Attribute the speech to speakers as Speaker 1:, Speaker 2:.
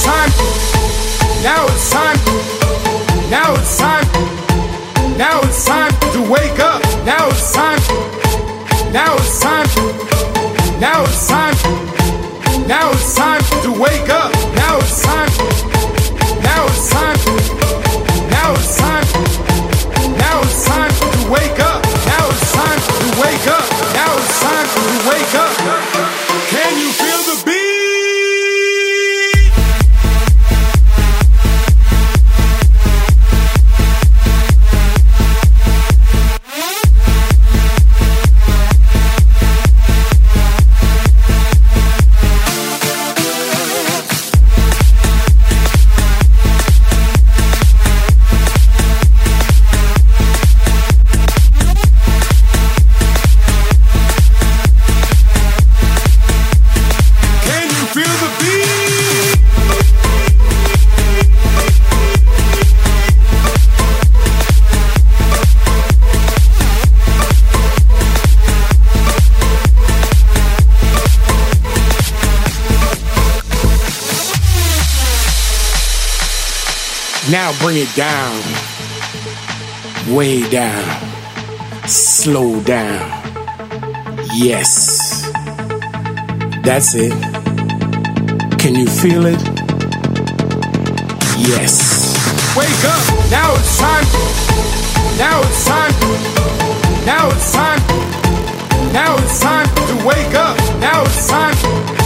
Speaker 1: time. Now it's time. Now it's time. Now it's time to wake up. Now it's time. Now it's time. Now it's time. Now it's time to wake up. Now it's time. Now it's time. Now it's time. Now it's time to wake up. Now it's time to wake up. Now it's time to wake up. Can you feel the beat? Now bring it down, way down, slow down. Yes, that's it. Can you feel it? Yes. Wake up, now it's time. Now it's time. Now it's time. Now it's time to wake up. Now it's time.